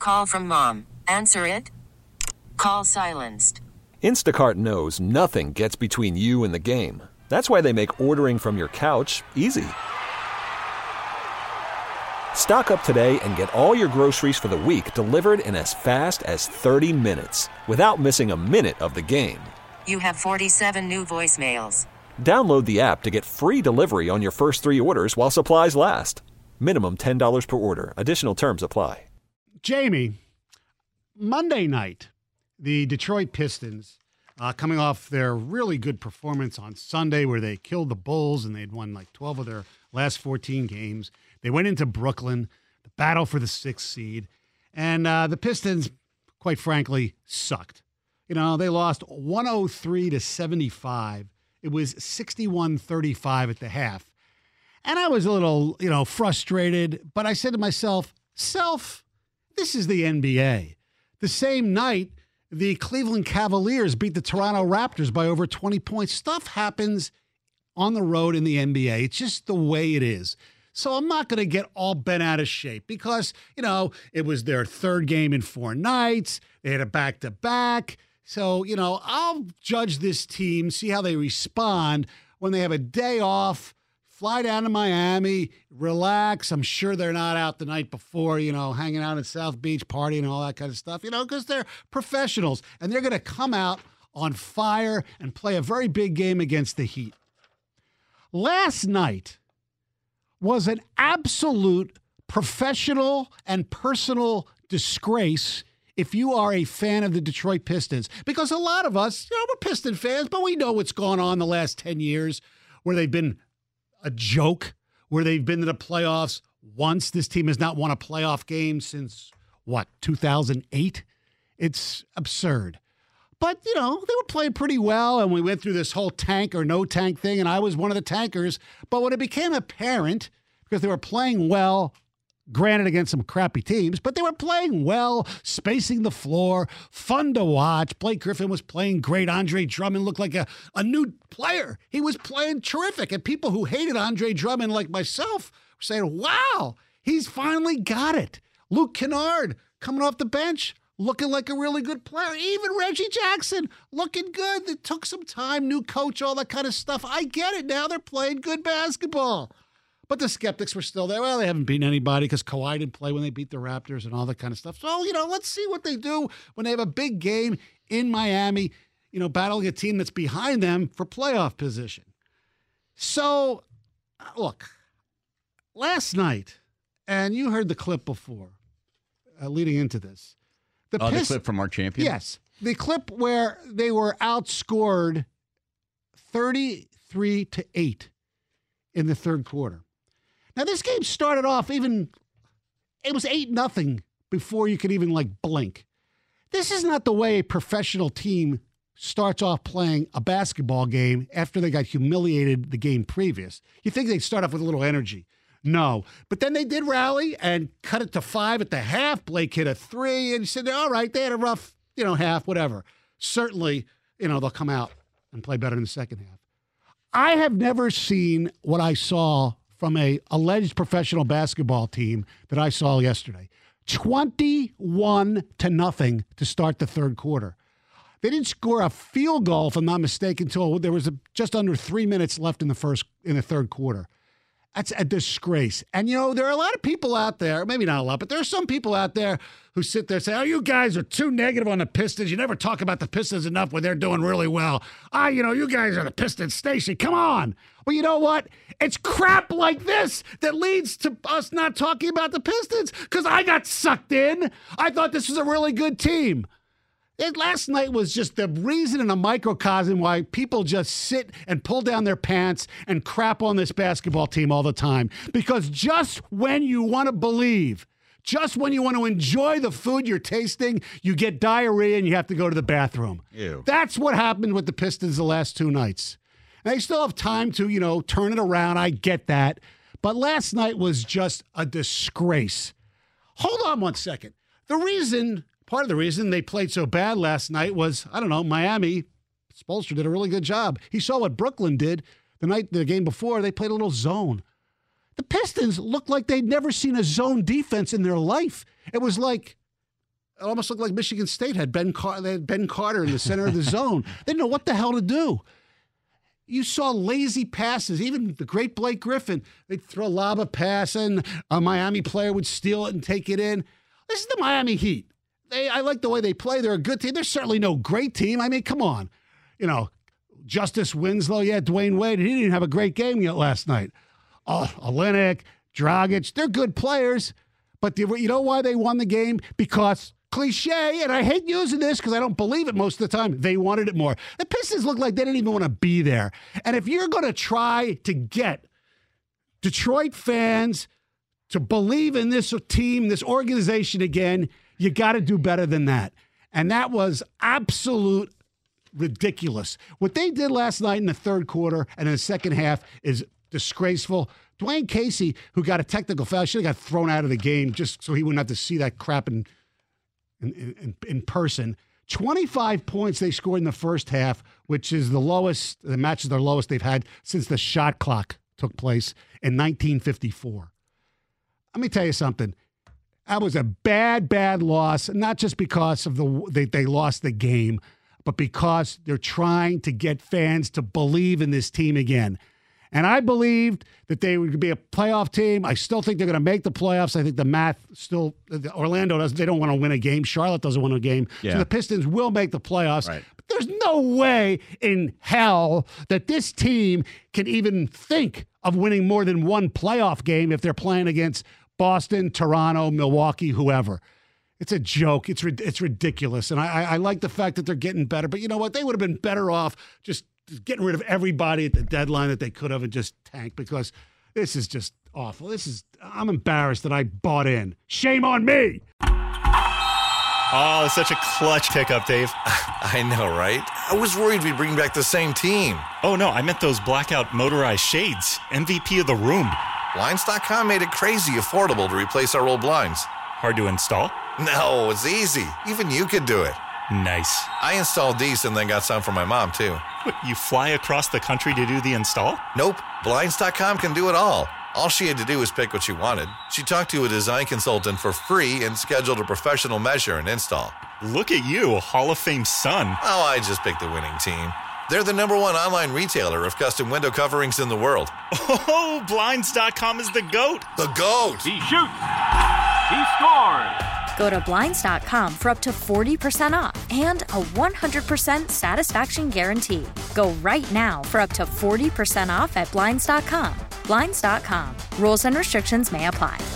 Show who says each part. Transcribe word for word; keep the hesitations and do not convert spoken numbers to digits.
Speaker 1: Call from mom. Answer it. Call silenced.
Speaker 2: Instacart knows nothing gets between you and the game. That's why they make ordering from your couch easy. Stock up today and get all your groceries for the week delivered in as fast as thirty minutes without missing a minute of the game.
Speaker 1: You have forty-seven new voicemails.
Speaker 2: Download the app to get free delivery on your first three orders while supplies last. Minimum ten dollars per order. Additional terms apply.
Speaker 3: Jamie, Monday night, the Detroit Pistons, uh, coming off their really good performance on Sunday where they killed the Bulls and they'd won like twelve of their last fourteen games. They went into Brooklyn, the battle for the sixth seed, and uh, the Pistons, quite frankly, sucked. You know, they lost one oh three to seventy-five. It was sixty-one thirty-five at the half. And I was a little, you know, frustrated, but I said to myself, self, this is the N B A. The same night, the Cleveland Cavaliers beat the Toronto Raptors by over twenty points. Stuff happens on the road in the N B A. It's just the way it is. So I'm not going to get all bent out of shape because, you know, it was their third game in four nights. They had a back-to-back. So, you know, I'll judge this team, see how they respond when they have a day off, fly down to Miami, relax. I'm sure they're not out the night before, you know, hanging out at South Beach, partying and all that kind of stuff, you know, because they're professionals. And they're going to come out on fire and play a very big game against the Heat. Last night was an absolute professional and personal disgrace if you are a fan of the Detroit Pistons. Because a lot of us, you know, we're Piston fans, but we know what's gone on the last ten years where they've been a joke, where they've been to the playoffs once. This team has not won a playoff game since, what, two thousand eight? It's absurd. But, you know, they were playing pretty well, and we went through this whole tank or no tank thing, and I was one of the tankers. But when it became apparent, because they were playing well, granted against some crappy teams, but they were playing well, spacing the floor, fun to watch. Blake Griffin was playing great. Andre Drummond looked like a, a new player. He was playing terrific. And people who hated Andre Drummond, like myself, were saying, wow, he's finally got it. Luke Kennard coming off the bench, looking like a really good player. Even Reggie Jackson looking good. It took some time, new coach, all that kind of stuff. I get it now. They're playing good basketball. But the skeptics were still there. Well, they haven't beaten anybody because Kawhi didn't play when they beat the Raptors and all that kind of stuff. So, you know, let's see what they do when they have a big game in Miami, you know, battling a team that's behind them for playoff position. So, look, last night, and you heard the clip before uh, leading into this.
Speaker 4: The, oh, Pist- the clip from our champion?
Speaker 3: Yes. The clip where they were outscored thirty-three to eight in the third quarter. Now, this game started off even, it was eight nothing before you could even, like, blink. This is not the way a professional team starts off playing a basketball game after they got humiliated the game previous. You think they'd start off with a little energy. No. But then they did rally and cut it to five at the half. Blake hit a three, and you said, all right, they had a rough, you know, half, whatever. Certainly, you know, they'll come out and play better in the second half. I have never seen what I saw from a alleged professional basketball team that I saw yesterday. twenty-one to nothing to start the third quarter. They didn't score a field goal, if I'm not mistaken, until there was a, just under three minutes left in the first in the third quarter. That's a disgrace. And, you know, there are a lot of people out there, maybe not a lot, but there are some people out there who sit there and say, oh, you guys are too negative on the Pistons. You never talk about the Pistons enough when they're doing really well. Ah, you know, you guys are the Pistons station. Come on. Well, you know what? It's crap like this that leads to us not talking about the Pistons because I got sucked in. I thought this was a really good team. And last night was just the reason in a microcosm why people just sit and pull down their pants and crap on this basketball team all the time. Because just when you want to believe, just when you want to enjoy the food you're tasting, you get diarrhea and you have to go to the bathroom.
Speaker 4: Ew.
Speaker 3: That's what happened with the Pistons the last two nights. They still have time to, you know, turn it around. I get that. But last night was just a disgrace. Hold on one second. The reason... Part of the reason they played so bad last night was, I don't know, Miami, Spoelstra did a really good job. He saw what Brooklyn did the night, the game before. They played a little zone. The Pistons looked like they'd never seen a zone defense in their life. It was like It almost looked like Michigan State had Ben, Car- they had Ben Carter in the center of the zone. They didn't know what the hell to do. You saw lazy passes. Even the great Blake Griffin, they'd throw a lob a pass, and a Miami player would steal it and take it in. This is the Miami Heat. They, I like the way they play. They're a good team. They're certainly no great team. I mean, come on. You know, Justice Winslow, yeah, Dwayne Wade, he didn't have a great game yet last night. Oh, Olynyk, Dragic, they're good players. But you know why they won the game? Because cliche, and I hate using this because I don't believe it most of the time, they wanted it more. The Pistons look like they didn't even want to be there. And if you're going to try to get Detroit fans to believe in this team, this organization again, you got to do better than that. And that was absolute ridiculous. What they did last night in the third quarter and in the second half is disgraceful. Dwayne Casey, who got a technical foul, should have got thrown out of the game just so he wouldn't have to see that crap in in, in, in person. twenty-five points they scored in the first half, which is the lowest, the match is their lowest they've had since the shot clock took place in nineteen fifty-four. Let me tell you something. That was a bad, bad loss, not just because of the they, they lost the game, but because they're trying to get fans to believe in this team again. And I believed that they would be a playoff team. I still think they're going to make the playoffs. I think the math still, Orlando doesn't, they don't want to win a game. Charlotte doesn't win a game. Yeah. So the Pistons will make the playoffs. Right. But there's no way in hell that this team can even think of winning more than one playoff game if they're playing against Boston, Toronto, Milwaukee, whoever. It's a joke. It's it's ridiculous. And I, I, I like the fact that they're getting better. But you know what? They would have been better off just getting rid of everybody at the deadline that they could have and just tank, because this is just awful. This is, I'm embarrassed that I bought in. Shame on me.
Speaker 5: Oh, it's such a clutch pickup, Dave.
Speaker 6: I know, right? I was worried we'd bring back the same team.
Speaker 5: Oh, no, I meant those blackout motorized shades. M V P of the room.
Speaker 6: Blinds dot com made it crazy affordable to replace our old blinds.
Speaker 5: Hard to install?
Speaker 6: No, it's easy. Even you could do it.
Speaker 5: Nice.
Speaker 6: I installed these and then got some for my mom, too.
Speaker 5: What, you fly across the country to do the install?
Speaker 6: Nope. Blinds dot com can do it all. All she had to do was pick what she wanted. She talked to a design consultant for free and scheduled a professional measure and install.
Speaker 5: Look at you, Hall of Fame son.
Speaker 6: Oh, I just picked the winning team. They're the number one online retailer of custom window coverings in the world.
Speaker 5: Oh, Blinds dot com is the GOAT.
Speaker 6: The GOAT.
Speaker 7: He shoots. He scores.
Speaker 8: Go to Blinds dot com for up to forty percent off and a one hundred percent satisfaction guarantee. Go right now for up to forty percent off at Blinds dot com. Blinds dot com. Rules and restrictions may apply.